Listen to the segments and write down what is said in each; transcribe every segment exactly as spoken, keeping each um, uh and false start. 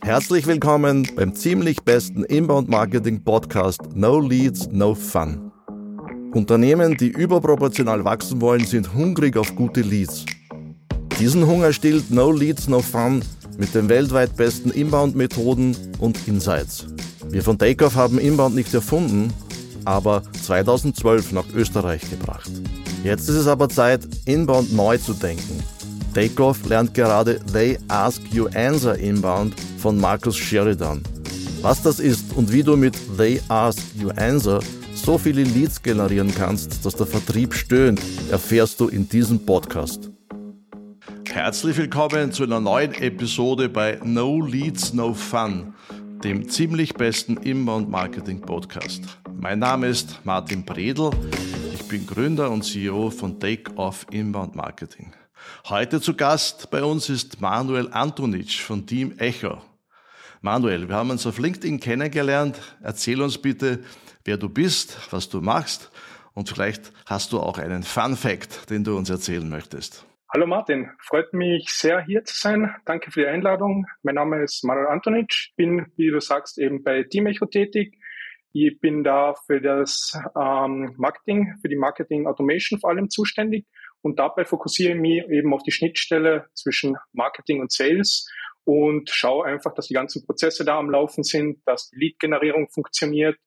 Herzlich willkommen beim ziemlich besten Inbound-Marketing-Podcast No Leads, No Fun. Unternehmen, die überproportional wachsen wollen, sind hungrig auf gute Leads. Diesen Hunger stillt No Leads, No Fun mit den weltweit besten Inbound-Methoden und Insights. Wir von Takeoff haben Inbound nicht erfunden, aber zweitausendzwölf nach Österreich gebracht. Jetzt ist es aber Zeit, Inbound neu zu denken. Takeoff lernt gerade They Ask You Answer Inbound von Marcus Sheridan. Was das ist und wie du mit They Ask You Answer so viele Leads generieren kannst, dass der Vertrieb stöhnt, erfährst du in diesem Podcast. Herzlich willkommen zu einer neuen Episode bei No Leads, No Fun, dem ziemlich besten Inbound-Marketing-Podcast. Mein Name ist Martin Bredl, ich bin Gründer und C E O von Takeoff Inbound Marketing. Heute zu Gast bei uns ist Manuel Antonic von Team Echo. Manuel, wir haben uns auf LinkedIn kennengelernt. Erzähl uns bitte, wer du bist, was du machst und vielleicht hast du auch einen Fun Fact, den du uns erzählen möchtest. Hallo Martin, freut mich sehr hier zu sein. Danke für die Einladung. Mein Name ist Manuel Antonic, bin, wie du sagst, eben bei Team Echo tätig. Ich bin da für das ähm, Marketing, für die Marketing Automation vor allem zuständig. Und dabei fokussiere ich mich eben auf die Schnittstelle zwischen Marketing und Sales und schaue einfach, dass die ganzen Prozesse da am Laufen sind, dass die Lead-Generierung funktioniert.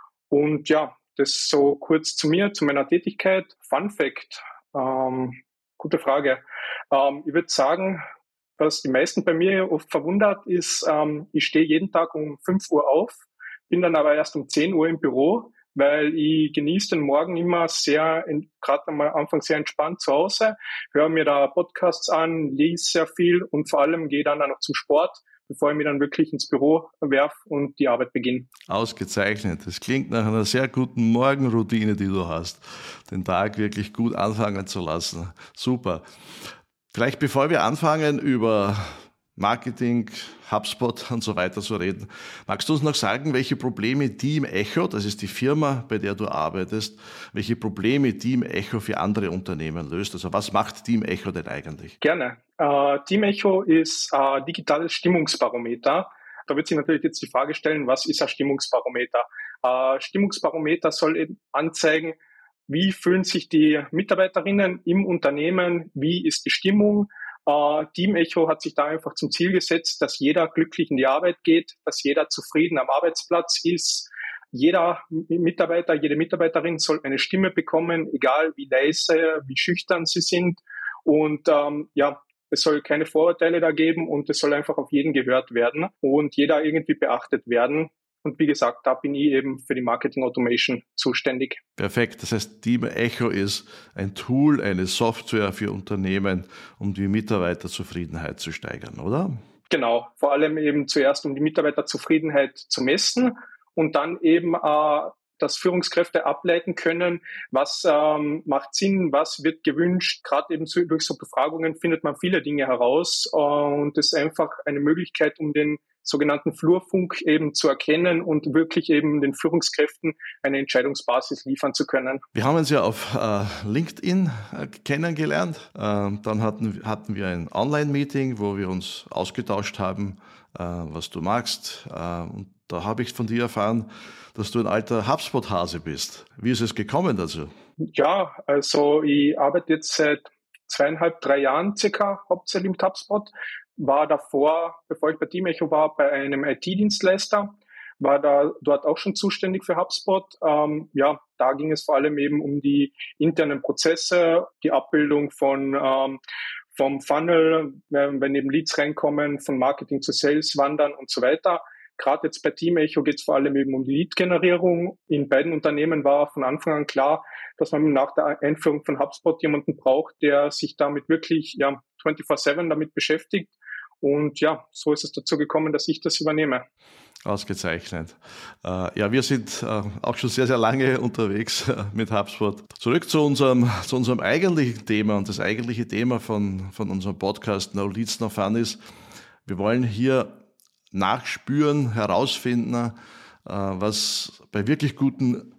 Und ja, das so kurz zu mir, zu meiner Tätigkeit. Fun Fact, ähm, gute Frage. Ähm, ich würde sagen, was die meisten bei mir oft verwundert ist, ähm, ich stehe jeden Tag um fünf Uhr auf, bin dann aber erst um zehn Uhr im Büro, weil ich genieße den Morgen immer sehr, gerade am Anfang sehr entspannt zu Hause, höre mir da Podcasts an, lese sehr viel und vor allem gehe dann auch noch zum Sport, bevor ich mich dann wirklich ins Büro werfe und die Arbeit beginne. Ausgezeichnet. Das klingt nach einer sehr guten Morgenroutine, die du hast, den Tag wirklich gut anfangen zu lassen. Super. Vielleicht bevor wir anfangen über Marketing, HubSpot und so weiter zu reden. Magst du uns noch sagen, welche Probleme Team Echo, das ist die Firma, bei der du arbeitest, welche Probleme Team Echo für andere Unternehmen löst? Also was macht Team Echo denn eigentlich? Gerne. Uh, Team Echo ist ein digitales Stimmungsbarometer. Da wird sich natürlich jetzt die Frage stellen, was ist ein Stimmungsbarometer? Uh, Stimmungsbarometer soll eben anzeigen, wie fühlen sich die Mitarbeiterinnen im Unternehmen, wie ist die Stimmung. Uh, Team Echo hat sich da einfach zum Ziel gesetzt, dass jeder glücklich in die Arbeit geht, dass jeder zufrieden am Arbeitsplatz ist. Jeder Mitarbeiter, jede Mitarbeiterin soll eine Stimme bekommen, egal wie leise, wie schüchtern sie sind. Und ähm, ja, es soll keine Vorurteile da geben und es soll einfach auf jeden gehört werden und jeder irgendwie beachtet werden. Und wie gesagt, da bin ich eben für die Marketing Automation zuständig. Perfekt. Das heißt, Team Echo ist ein Tool, eine Software für Unternehmen, um die Mitarbeiterzufriedenheit zu steigern, oder? Genau. Vor allem eben zuerst, um die Mitarbeiterzufriedenheit zu messen und dann eben äh, dass Führungskräfte ableiten können, was ähm, macht Sinn, was wird gewünscht. Gerade eben so, durch so Befragungen findet man viele Dinge heraus äh, und das ist einfach eine Möglichkeit, um den sogenannten Flurfunk eben zu erkennen und wirklich eben den Führungskräften eine Entscheidungsbasis liefern zu können. Wir haben uns ja auf äh, LinkedIn äh, kennengelernt. Äh, dann hatten, hatten wir ein Online-Meeting, wo wir uns ausgetauscht haben, äh, was du magst. Äh, und da habe ich von dir erfahren, dass du ein alter HubSpot-Hase bist. Wie ist es gekommen dazu? Ja, also ich arbeite jetzt seit zweieinhalb, drei Jahren circa hauptsächlich mit HubSpot. War davor, bevor ich bei Team Echo war, bei einem I T-Dienstleister, war da dort auch schon zuständig für HubSpot. Ähm, ja, da ging es vor allem eben um die internen Prozesse, die Abbildung von ähm, vom Funnel, wenn eben Leads reinkommen, von Marketing zu Sales wandern und so weiter. Gerade jetzt bei Team Echo geht es vor allem eben um die Lead-Generierung. In beiden Unternehmen war von Anfang an klar, dass man nach der Einführung von HubSpot jemanden braucht, der sich damit wirklich ja vierundzwanzig sieben damit beschäftigt. Und ja, so ist es dazu gekommen, dass ich das übernehme. Ausgezeichnet. Äh, ja, wir sind äh, auch schon sehr, sehr lange unterwegs äh, mit HubSpot. Zurück zu unserem, zu unserem eigentlichen Thema. Und das eigentliche Thema von, von unserem Podcast No Leads, No Fun ist, wir wollen hier nachspüren, herausfinden, äh, was bei wirklich guten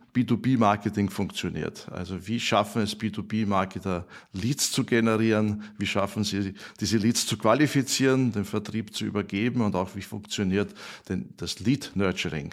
B zwei B Marketing funktioniert. Also wie schaffen es B zwei B Marketer, Leads zu generieren? Wie schaffen sie, diese Leads zu qualifizieren, den Vertrieb zu übergeben und auch wie funktioniert denn das Lead Nurturing?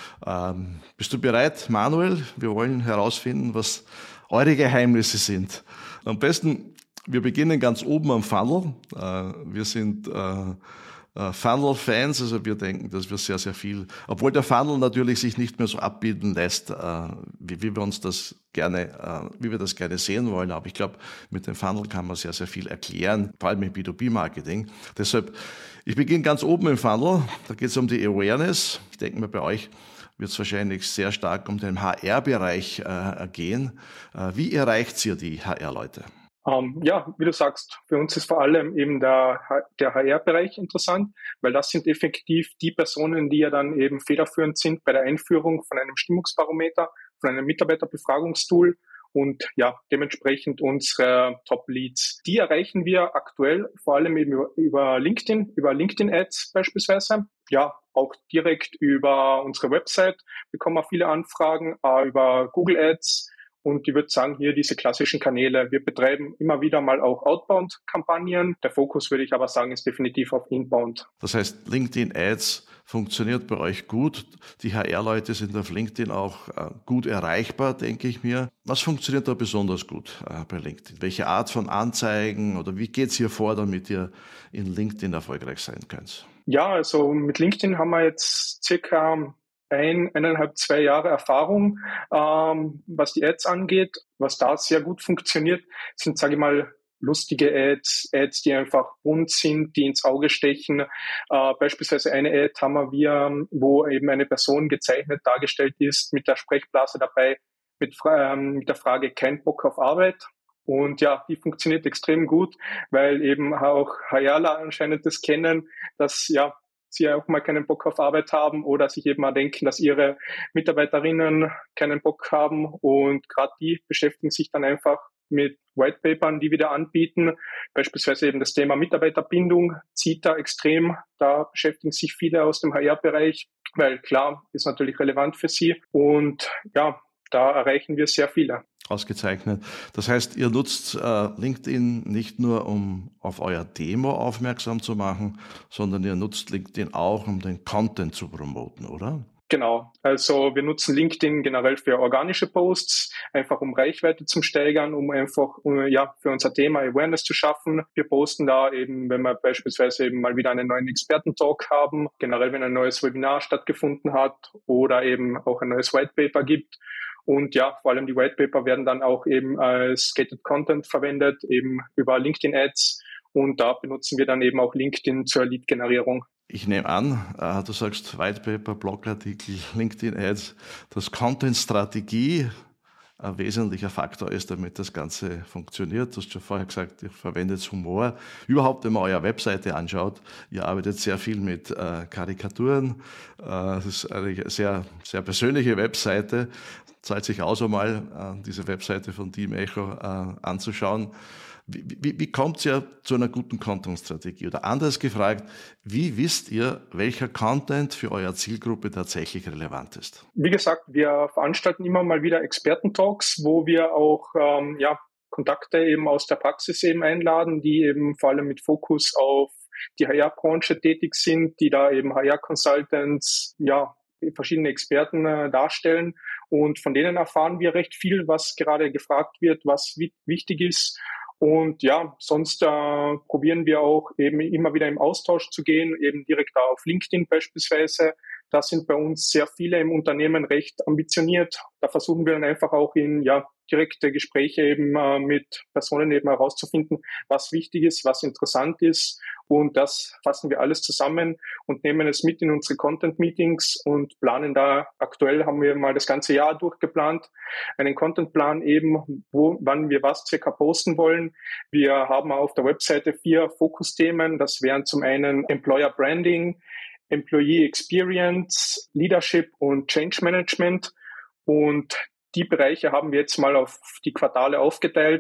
Ähm, bist du bereit, Manuel? Wir wollen herausfinden, was eure Geheimnisse sind. Am besten, wir beginnen ganz oben am Funnel. Äh, wir sind äh, Uh, Funnel-Fans, also wir denken, dass wir sehr, sehr viel, obwohl der Funnel natürlich sich nicht mehr so abbilden lässt, uh, wie, wie wir uns das gerne, uh, wie wir das gerne sehen wollen. Aber ich glaube, mit dem Funnel kann man sehr, sehr viel erklären, vor allem im B zwei B Marketing. Deshalb, ich beginne ganz oben im Funnel. Da geht es um die Awareness. Ich denke mal, bei euch wird es wahrscheinlich sehr stark um den H R-Bereich uh, gehen. Uh, wie erreicht ihr die H R-Leute? Um, ja, wie du sagst, für uns ist vor allem eben der, der H R-Bereich interessant, weil das sind effektiv die Personen, die ja dann eben federführend sind bei der Einführung von einem Stimmungsbarometer, von einem Mitarbeiterbefragungstool und ja, dementsprechend unsere Top-Leads. Die erreichen wir aktuell vor allem eben über, über LinkedIn, über LinkedIn-Ads beispielsweise. Ja, auch direkt über unsere Website bekommen wir viele Anfragen, äh, über Google Ads. Und ich würde sagen, hier diese klassischen Kanäle. Wir betreiben immer wieder mal auch Outbound-Kampagnen. Der Fokus, würde ich aber sagen, ist definitiv auf Inbound. Das heißt, LinkedIn Ads funktioniert bei euch gut. Die H R-Leute sind auf LinkedIn auch äh, gut erreichbar, denke ich mir. Was funktioniert da besonders gut äh, bei LinkedIn? Welche Art von Anzeigen oder wie geht's hier vor, damit ihr in LinkedIn erfolgreich sein könnt? Ja, also mit LinkedIn haben wir jetzt circa ein, eineinhalb, zwei Jahre Erfahrung, ähm, was die Ads angeht. Was da sehr gut funktioniert, sind, sage ich mal, lustige Ads, Ads, die einfach bunt sind, die ins Auge stechen. Äh, beispielsweise eine Ad haben wir, wo eben eine Person gezeichnet dargestellt ist, mit der Sprechblase dabei, mit, ähm, mit der Frage, kein Bock auf Arbeit. Und ja, die funktioniert extrem gut, weil eben auch Hayala anscheinend das kennen, dass ja, sie auch mal keinen Bock auf Arbeit haben oder sich eben mal denken, dass ihre Mitarbeiterinnen keinen Bock haben. Und gerade die beschäftigen sich dann einfach mit Whitepapern, die wir da anbieten. Beispielsweise eben das Thema Mitarbeiterbindung zieht da extrem. Da beschäftigen sich viele aus dem H R-Bereich, weil klar, ist natürlich relevant für sie. Und ja, da erreichen wir sehr viele. Ausgezeichnet. Das heißt, ihr nutzt äh, LinkedIn nicht nur, um auf euer Demo aufmerksam zu machen, sondern ihr nutzt LinkedIn auch, um den Content zu promoten, oder? Genau. Also wir nutzen LinkedIn generell für organische Posts, einfach um Reichweite zu steigern, um einfach um, ja für unser Thema Awareness zu schaffen. Wir posten da eben, wenn wir beispielsweise eben mal wieder einen neuen Experten-Talk haben, generell wenn ein neues Webinar stattgefunden hat oder eben auch ein neues Whitepaper gibt. Und ja, vor allem die Whitepaper werden dann auch eben als Gated Content verwendet, eben über LinkedIn Ads. Und da benutzen wir dann eben auch LinkedIn zur Lead-Generierung. Ich nehme an, du sagst Whitepaper, Blogartikel, LinkedIn Ads, dass Content-Strategie ein wesentlicher Faktor ist, damit das Ganze funktioniert. Du hast schon vorher gesagt, ihr verwendet Humor. Überhaupt, wenn man eure Webseite anschaut, ihr arbeitet sehr viel mit äh, Karikaturen. Äh, das ist eine sehr, sehr persönliche Webseite. Zahlt sich aus, einmal äh, diese Webseite von Team Echo äh, anzuschauen. Wie, wie, wie kommt ihr zu einer guten Content-Strategie? Oder anders gefragt, wie wisst ihr, welcher Content für eure Zielgruppe tatsächlich relevant ist? Wie gesagt, wir veranstalten immer mal wieder Experten-Talks, wo wir auch ähm, ja, Kontakte eben aus der Praxis eben einladen, die eben vor allem mit Fokus auf die H R-Branche tätig sind, die da eben H R-Consultants, ja, verschiedene Experten äh, darstellen. Und von denen erfahren wir recht viel, was gerade gefragt wird, was w- wichtig ist. Und ja, sonst äh, probieren wir auch eben immer wieder im Austausch zu gehen, eben direkt da auf LinkedIn beispielsweise. Da sind bei uns sehr viele im Unternehmen recht ambitioniert. Da versuchen wir dann einfach auch in ja direkte Gespräche eben äh, mit Personen eben herauszufinden, was wichtig ist, was interessant ist. Und das fassen wir alles zusammen und nehmen es mit in unsere Content-Meetings und planen da, aktuell haben wir mal das ganze Jahr durchgeplant, einen Content-Plan eben, wo, wann wir was circa posten wollen. Wir haben auf der Webseite vier Fokusthemen. Das wären zum einen Employer Branding, Employee Experience, Leadership und Change Management. Und die Bereiche haben wir jetzt mal auf die Quartale aufgeteilt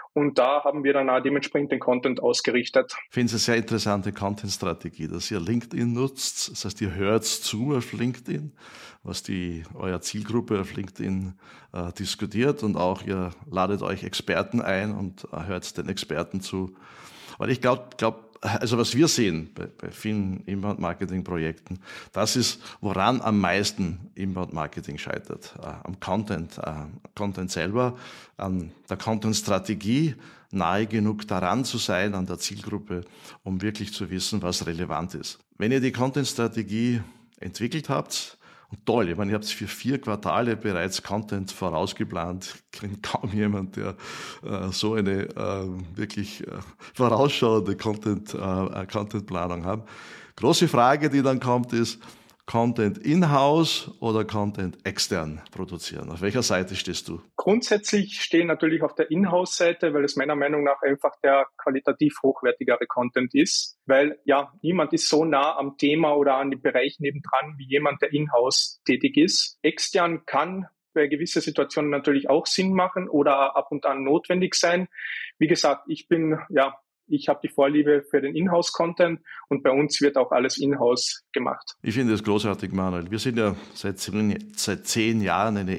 Und da haben wir dann auch dementsprechend den Content ausgerichtet. Ich finde es eine sehr interessante Content-Strategie, dass ihr LinkedIn nutzt. Das heißt, ihr hört zu auf LinkedIn, was die eure Zielgruppe auf LinkedIn äh, diskutiert, und auch ihr ladet euch Experten ein und äh, hört den Experten zu. Weil ich glaube, glaub, also was wir sehen bei, bei vielen Inbound-Marketing-Projekten, das ist, woran am meisten Inbound-Marketing scheitert. Äh, am Content, äh, Content selber, an der Content-Strategie, nahe genug daran zu sein, an der Zielgruppe, um wirklich zu wissen, was relevant ist. Wenn ihr die Content-Strategie entwickelt habt, und toll, ich meine, ihr habt für vier Quartale bereits Content vorausgeplant. Ich kenne kaum jemand, der äh, so eine äh, wirklich äh, vorausschauende Content, äh, Contentplanung hat. Große Frage, die dann kommt, ist, Content in-house oder Content extern produzieren? Auf welcher Seite stehst du? Grundsätzlich stehen natürlich auf der Inhouse-Seite, weil es meiner Meinung nach einfach der qualitativ hochwertigere Content ist, weil ja, niemand ist so nah am Thema oder an dem Bereich nebendran wie jemand, der in-house tätig ist. Extern kann bei gewissen Situationen natürlich auch Sinn machen oder ab und an notwendig sein. Wie gesagt, ich bin ja Ich habe die Vorliebe für den Inhouse-Content und bei uns wird auch alles Inhouse gemacht. Ich finde das großartig, Manuel. Wir sind ja seit zehn, seit zehn Jahren eine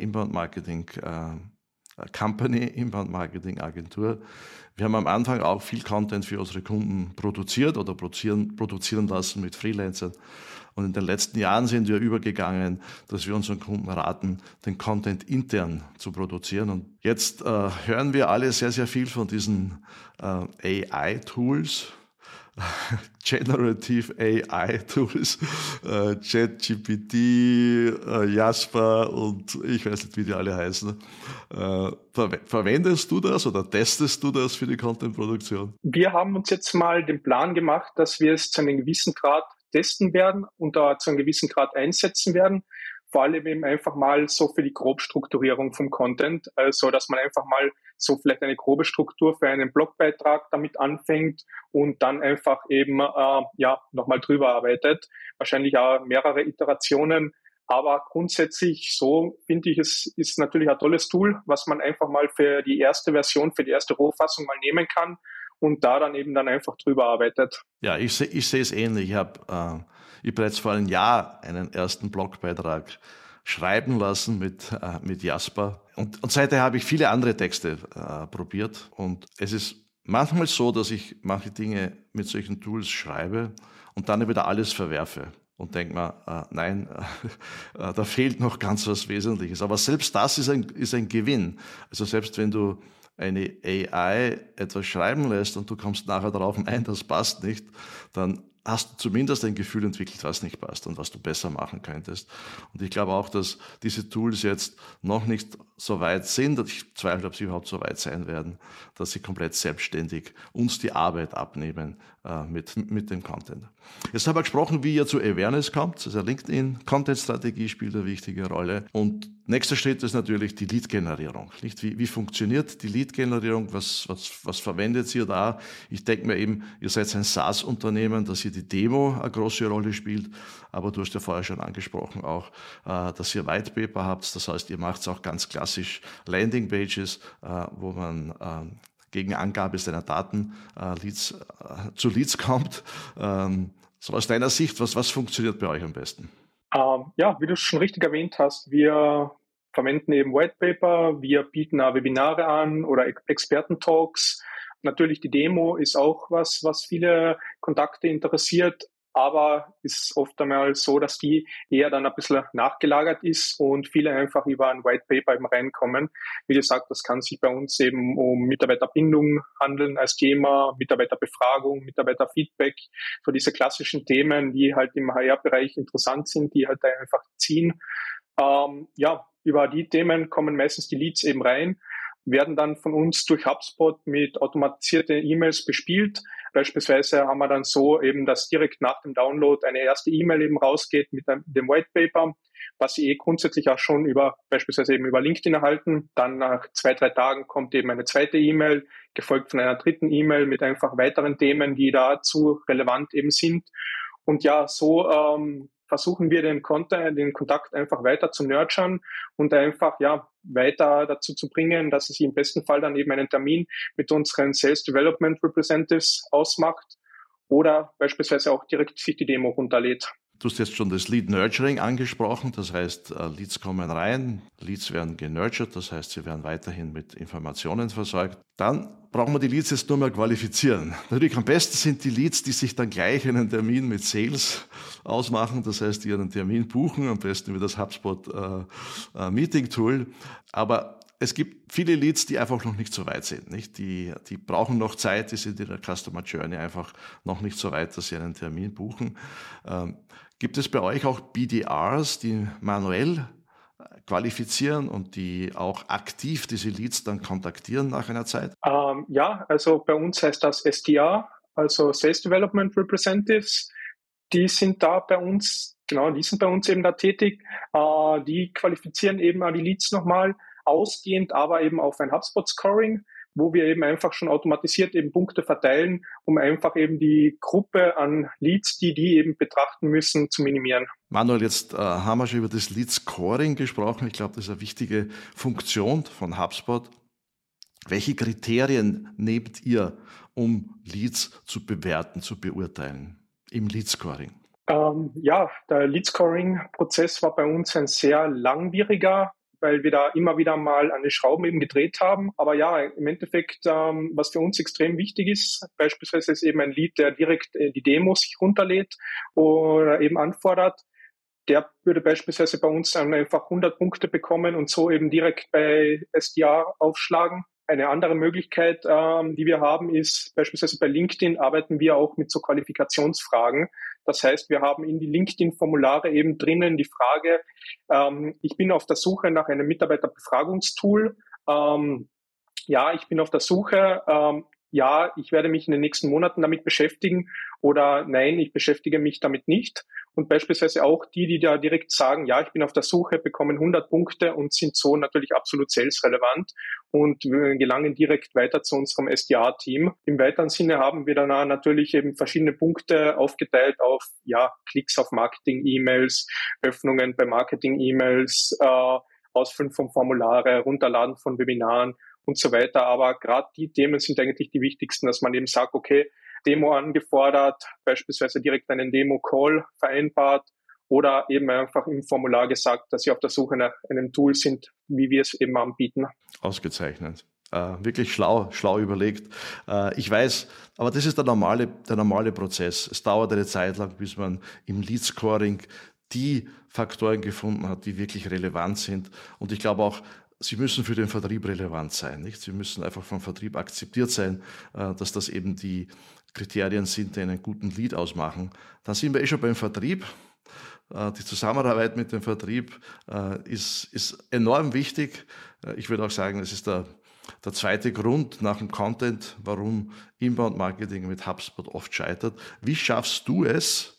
Inbound-Marketing-Company, Inbound-Marketing-Agentur. Wir haben am Anfang auch viel Content für unsere Kunden produziert oder produzieren, produzieren lassen mit Freelancern. Und in den letzten Jahren sind wir übergegangen, dass wir unseren Kunden raten, den Content intern zu produzieren. Und jetzt äh, hören wir alle sehr, sehr viel von diesen äh, A I-Tools, Generative A I-Tools, äh, ChatGPT, äh, Jasper und ich weiß nicht, wie die alle heißen. Äh, ver- verwendest du das oder testest du das für die Content-Produktion? Wir haben uns jetzt mal den Plan gemacht, dass wir es zu einem gewissen Grad testen werden und da zu einem gewissen Grad einsetzen werden. Vor allem eben einfach mal so für die Grobstrukturierung vom Content, also dass man einfach mal so vielleicht eine grobe Struktur für einen Blogbeitrag damit anfängt und dann einfach eben äh, ja nochmal drüber arbeitet. Wahrscheinlich auch mehrere Iterationen, aber grundsätzlich so finde ich, es ist natürlich ein tolles Tool, was man einfach mal für die erste Version, für die erste Rohfassung mal nehmen kann und da dann eben dann einfach drüber arbeitet. Ja, ich, seh, ich sehe es ähnlich. Ich habe äh, ich bereits vor einem Jahr einen ersten Blogbeitrag schreiben lassen mit, äh, mit Jasper. Und, und seither habe ich viele andere Texte äh, probiert. Und es ist manchmal so, dass ich manche Dinge mit solchen Tools schreibe und dann wieder alles verwerfe. Und denke mir, äh, nein, äh, da fehlt noch ganz was Wesentliches. Aber selbst das ist ein, ist ein Gewinn. Also selbst wenn du eine A I etwas schreiben lässt und du kommst nachher darauf, nein, das passt nicht, dann hast du zumindest ein Gefühl entwickelt, was nicht passt und was du besser machen könntest. Und ich glaube auch, dass diese Tools jetzt noch nicht so weit sind, und ich zweifle, ob sie überhaupt so weit sein werden, dass sie komplett selbstständig uns die Arbeit abnehmen äh, mit, mit dem Content. Jetzt haben wir gesprochen, wie ihr zu Awareness kommt. Also LinkedIn, Content-Strategie spielt eine wichtige Rolle. Und nächster Schritt ist natürlich die Lead-Generierung. Nicht? Wie, wie funktioniert die Lead-Generierung? Was, was, was verwendet ihr da? Ich denke mir eben, ihr seid ein SaaS-Unternehmen, dass ihr die Demo eine große Rolle spielt. Aber du hast ja vorher schon angesprochen auch, äh, dass ihr White Paper habt. Das heißt, ihr macht auch ganz klassisch Landing-Pages, äh, wo man äh, gegen Angabe seiner Daten äh, Leads, äh, zu Leads kommt. Ähm, so aus deiner Sicht, was, was funktioniert bei euch am besten? Ähm, ja, wie du schon richtig erwähnt hast, wir verwenden eben White Paper, wir bieten auch Webinare an oder Experten-Talks. Natürlich die Demo ist auch was, was viele Kontakte interessiert, aber ist oft einmal so, dass die eher dann ein bisschen nachgelagert ist und viele einfach über ein White Paper eben reinkommen. Wie gesagt, das kann sich bei uns eben um Mitarbeiterbindung handeln als Thema, Mitarbeiterbefragung, Mitarbeiterfeedback, so diese klassischen Themen, die halt im H R-Bereich interessant sind, die halt da einfach ziehen. Ähm, ja, über die Themen kommen meistens die Leads eben rein, werden dann von uns durch HubSpot mit automatisierten E-Mails bespielt. Beispielsweise haben wir dann so eben, dass direkt nach dem Download eine erste E-Mail eben rausgeht mit dem, dem White Paper, was Sie eh grundsätzlich auch schon über, beispielsweise eben über LinkedIn erhalten. Dann nach zwei, drei Tagen kommt eben eine zweite E-Mail, gefolgt von einer dritten E-Mail mit einfach weiteren Themen, die dazu relevant eben sind. Und ja, so ähm, versuchen wir den Content, den Kontakt einfach weiter zu nurturen und einfach ja weiter dazu zu bringen, dass es im besten Fall dann eben einen Termin mit unseren Sales Development Representatives ausmacht oder beispielsweise auch direkt sich die Demo runterlädt. Du hast jetzt schon das Lead Nurturing angesprochen, das heißt, Leads kommen rein, Leads werden genurtured, das heißt, sie werden weiterhin mit Informationen versorgt. Dann brauchen wir die Leads jetzt nur mehr qualifizieren. Natürlich am besten sind die Leads, die sich dann gleich einen Termin mit Sales ausmachen, das heißt, die einen Termin buchen, am besten über das HubSpot äh, äh, Meeting Tool. Aber es gibt viele Leads, die einfach noch nicht so weit sind, nicht? Die, die brauchen noch Zeit, die sind in der Customer Journey einfach noch nicht so weit, dass sie einen Termin buchen. Ähm, gibt es bei euch auch B D Rs, die manuell qualifizieren und die auch aktiv diese Leads dann kontaktieren nach einer Zeit? Ähm, ja, also bei uns heißt das S D R, also Sales Development Representatives. Die sind da bei uns, genau, die sind bei uns eben da tätig. Äh, die qualifizieren eben die Leads nochmal, ausgehend aber eben auf ein HubSpot-Scoring, wo wir eben einfach schon automatisiert eben Punkte verteilen, um einfach eben die Gruppe an Leads, die die eben betrachten müssen, zu minimieren. Manuel, jetzt äh, haben wir schon über das Lead Scoring gesprochen. Ich glaube, das ist eine wichtige Funktion von HubSpot. Welche Kriterien nehmt ihr, um Leads zu bewerten, zu beurteilen im Lead Scoring? Ähm, ja, der Lead Scoring-Prozess war bei uns ein sehr langwieriger, weil wir da immer wieder mal an den Schrauben eben gedreht haben. Aber ja, im Endeffekt, ähm, was für uns extrem wichtig ist, beispielsweise ist eben ein Lead, der direkt äh, die Demos sich runterlädt oder eben anfordert. Der würde beispielsweise bei uns dann einfach hundert Punkte bekommen und so eben direkt bei S D R aufschlagen. Eine andere Möglichkeit, ähm, die wir haben, ist beispielsweise bei LinkedIn arbeiten wir auch mit so Qualifikationsfragen. Das heißt, wir haben in die LinkedIn-Formulare eben drinnen die Frage, ähm, ich bin auf der Suche nach einem Mitarbeiterbefragungstool. Ähm, ja, ich bin auf der Suche. Ähm, ja, ich werde mich in den nächsten Monaten damit beschäftigen oder nein, ich beschäftige mich damit nicht. Und beispielsweise auch die, die da direkt sagen, ja, ich bin auf der Suche, bekommen hundert Punkte und sind so natürlich absolut salesrelevant und gelangen direkt weiter zu unserem S D R-Team. Im weiteren Sinne haben wir dann natürlich eben verschiedene Punkte aufgeteilt auf, ja, Klicks auf Marketing-E-Mails, Öffnungen bei Marketing-E-Mails, äh, Ausfüllen von Formulare, Runterladen von Webinaren und so weiter. Aber gerade die Themen sind eigentlich die wichtigsten, dass man eben sagt, okay, Demo angefordert, beispielsweise direkt einen Demo-Call vereinbart oder eben einfach im Formular gesagt, dass sie auf der Suche nach einem Tool sind, wie wir es eben anbieten. Ausgezeichnet. Äh, wirklich schlau, schlau überlegt. Äh, ich weiß, aber das ist der normale, der normale Prozess. Es dauert eine Zeit lang, bis man im Lead Scoring die Faktoren gefunden hat, die wirklich relevant sind. Und ich glaube auch, sie müssen für den Vertrieb relevant sein, nicht? Sie müssen einfach vom Vertrieb akzeptiert sein, dass das eben die Kriterien sind, die einen guten Lead ausmachen. Dann sind wir eh schon beim Vertrieb. Die Zusammenarbeit mit dem Vertrieb ist, ist enorm wichtig. Ich würde auch sagen, es ist der, der zweite Grund nach dem Content, warum Inbound-Marketing mit HubSpot oft scheitert. Wie schaffst du es,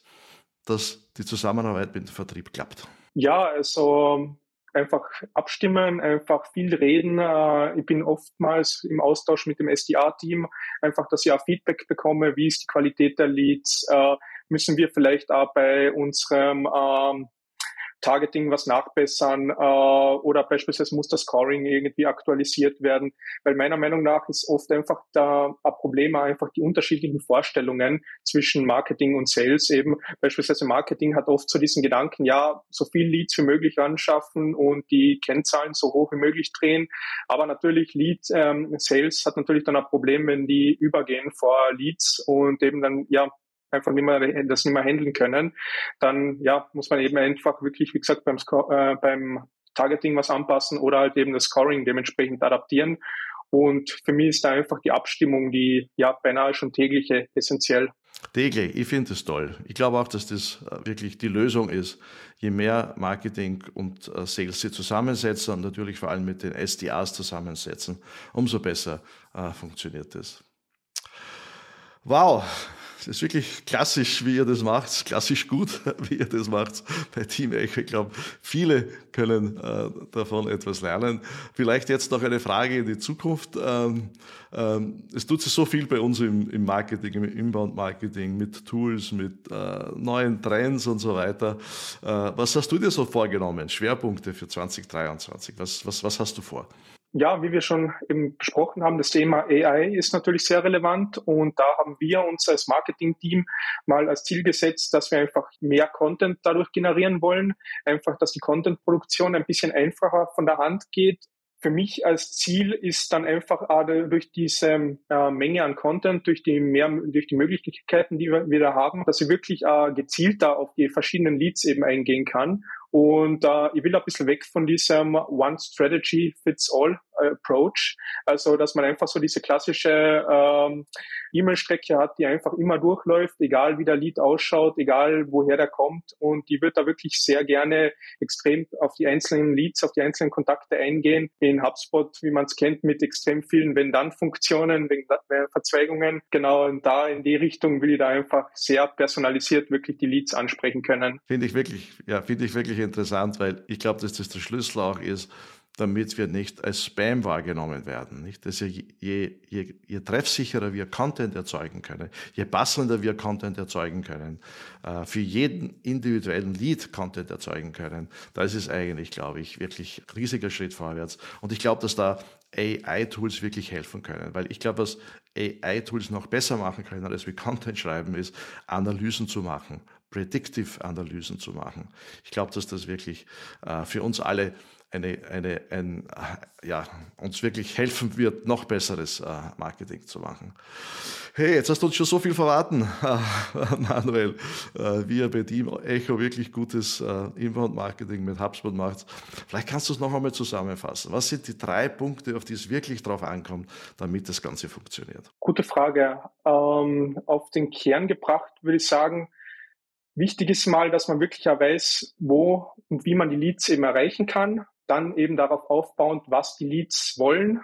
dass die Zusammenarbeit mit dem Vertrieb klappt? Ja, also einfach abstimmen, einfach viel reden. Ich bin oftmals im Austausch mit dem S D R-Team, einfach, dass ich auch Feedback bekomme, wie ist die Qualität der Leads, müssen wir vielleicht auch bei unserem ähm, Targeting was nachbessern äh, oder beispielsweise muss das Scoring irgendwie aktualisiert werden, weil meiner Meinung nach ist oft einfach da ein Problem einfach die unterschiedlichen Vorstellungen zwischen Marketing und Sales eben. Beispielsweise Marketing hat oft so diesen Gedanken, ja, so viel Leads wie möglich anschaffen und die Kennzahlen so hoch wie möglich drehen, aber natürlich Lead ähm, Sales hat natürlich dann ein Problem, wenn die übergehen vor Leads und eben dann, ja, einfach nicht mehr, das nicht mehr handeln können, dann ja muss man eben einfach wirklich, wie gesagt, beim, äh, beim Targeting was anpassen oder halt eben das Scoring dementsprechend adaptieren. Und für mich ist da einfach die Abstimmung, die ja beinahe schon tägliche, essentiell. Täglich, ich finde das toll. Ich glaube auch, dass das wirklich die Lösung ist. Je mehr Marketing und Sales sie zusammensetzen und natürlich vor allem mit den S D Rs zusammensetzen, umso besser äh, funktioniert das. Wow! Es ist wirklich klassisch, wie ihr das macht, klassisch gut, wie ihr das macht bei Team Echo. Ich glaube, viele können äh, davon etwas lernen. Vielleicht jetzt noch eine Frage in die Zukunft. Ähm, ähm, es tut sich so viel bei uns im, im Marketing, im Inbound-Marketing, mit Tools, mit äh, neuen Trends und so weiter. Äh, was hast du dir so vorgenommen? Schwerpunkte für zwanzig dreiundzwanzig. Was, was, was hast du vor? Ja, wie wir schon eben besprochen haben, das Thema A I ist natürlich sehr relevant und da haben wir uns als Marketing-Team mal als Ziel gesetzt, dass wir einfach mehr Content dadurch generieren wollen, einfach, dass die Content-Produktion ein bisschen einfacher von der Hand geht. Für mich als Ziel ist dann einfach äh, durch diese äh, Menge an Content, durch die mehr, durch die Möglichkeiten, die wir, wir da haben, dass ich wirklich äh, gezielter auf die verschiedenen Leads eben eingehen kann. Und äh, ich will ein bisschen weg von diesem One Strategy Fits All Approach. Also, dass man einfach so diese klassische ähm, E-Mail-Strecke hat, die einfach immer durchläuft, egal wie der Lead ausschaut, egal woher der kommt. Und die wird da wirklich sehr gerne extrem auf die einzelnen Leads, auf die einzelnen Kontakte eingehen. In HubSpot, wie man es kennt, mit extrem vielen Wenn-Dann-Funktionen, Verzweigungen. Genau, und da in die Richtung will ich da einfach sehr personalisiert wirklich die Leads ansprechen können. Finde ich wirklich, ja, finde ich wirklich interessant, weil ich glaube, dass das der Schlüssel auch ist, damit wir nicht als Spam wahrgenommen werden. Nicht? Dass je, je, je, je treffsicherer wir Content erzeugen können, je passender wir Content erzeugen können, äh, für jeden individuellen Lead Content erzeugen können, da ist es eigentlich, glaube ich, wirklich ein riesiger Schritt vorwärts. Und ich glaube, dass da A I-Tools wirklich helfen können, weil ich glaube, was A I-Tools noch besser machen können, als wir Content schreiben, ist, Analysen zu machen, Predictive-Analysen zu machen. Ich glaube, dass das wirklich äh, für uns alle eine, eine, ein, ja, uns wirklich helfen wird, noch besseres äh, Marketing zu machen. Hey, jetzt hast du uns schon so viel verraten, äh, Manuel, äh, wie ihr bei Team Echo wirklich gutes äh, Inbound-Marketing mit HubSpot macht. Vielleicht kannst du es noch einmal zusammenfassen. Was sind die drei Punkte, auf die es wirklich drauf ankommt, damit das Ganze funktioniert? Gute Frage. Ähm, auf den Kern gebracht würde ich sagen, wichtig ist mal, dass man wirklich ja weiß, wo und wie man die Leads eben erreichen kann. Dann eben darauf aufbauend, was die Leads wollen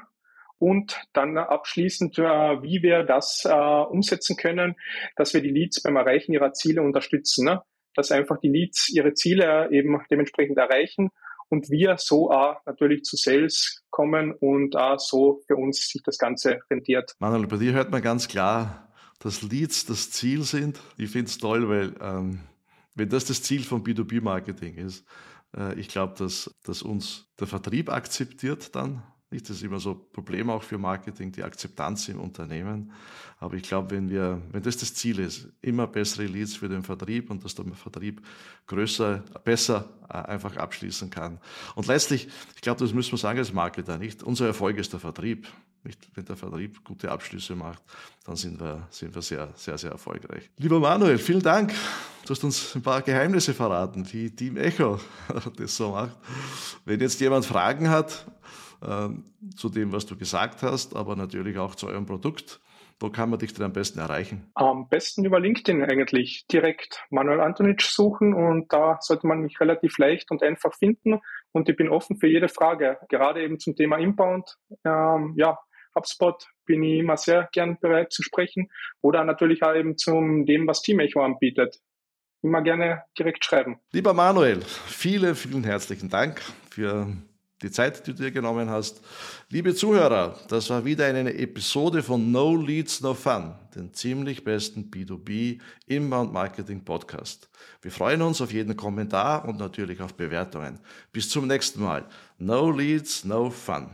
und dann abschließend, äh, wie wir das äh, umsetzen können, dass wir die Leads beim Erreichen ihrer Ziele unterstützen. Ne? Dass einfach die Leads ihre Ziele eben dementsprechend erreichen und wir so äh, natürlich zu Sales kommen und äh, so für uns sich das Ganze rentiert. Manuel, bei dir hört man ganz klar, dass Leads das Ziel sind. Ich finde es toll, weil ähm, wenn das das Ziel von B zwei B Marketing ist, ich glaube, dass, dass uns der Vertrieb akzeptiert dann. Nicht? Das ist immer so ein Problem auch für Marketing, die Akzeptanz im Unternehmen. Aber ich glaube, wenn wir, wenn das das Ziel ist, immer bessere Leads für den Vertrieb und dass der Vertrieb größer, besser einfach abschließen kann. Und letztlich, ich glaube, das müssen wir sagen als Marketer, nicht? Unser Erfolg ist der Vertrieb. Nicht, wenn der Vertrieb gute Abschlüsse macht, dann sind wir, sind wir sehr, sehr, sehr erfolgreich. Lieber Manuel, vielen Dank. Du hast uns ein paar Geheimnisse verraten, wie Team Echo das so macht. Wenn jetzt jemand Fragen hat äh, zu dem, was du gesagt hast, aber natürlich auch zu eurem Produkt, wo kann man dich denn am besten erreichen? Am besten über LinkedIn eigentlich. Direkt Manuel Antonic suchen und da sollte man mich relativ leicht und einfach finden. Und ich bin offen für jede Frage, gerade eben zum Thema Inbound. Ähm, ja, HubSpot bin ich immer sehr gern bereit zu sprechen oder natürlich auch eben zum dem, was Team Echo anbietet. Immer gerne direkt schreiben. Lieber Manuel, vielen, vielen herzlichen Dank für die Zeit, die du dir genommen hast. Liebe Zuhörer, das war wieder eine Episode von No Leads, No Fun, den ziemlich besten B zwei B Inbound Marketing Podcast. Wir freuen uns auf jeden Kommentar und natürlich auf Bewertungen. Bis zum nächsten Mal. No Leads, No Fun.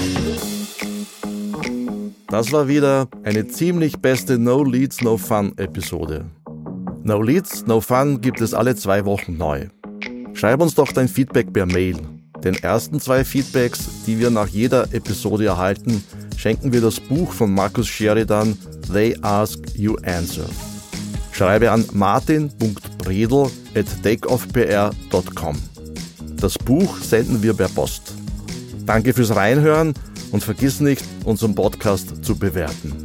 Das war wieder eine ziemlich beste No Leads, No Fun Episode. No Leads, No Fun gibt es alle zwei Wochen neu. Schreib uns doch dein Feedback per Mail. Den ersten zwei Feedbacks, die wir nach jeder Episode erhalten, schenken wir das Buch von Markus Sheridan, They Ask, You Answer. Schreibe an martin punkt bredl at takeoffpr punkt com. Das Buch senden wir per Post. Danke fürs Reinhören und vergiss nicht, unseren Podcast zu bewerten.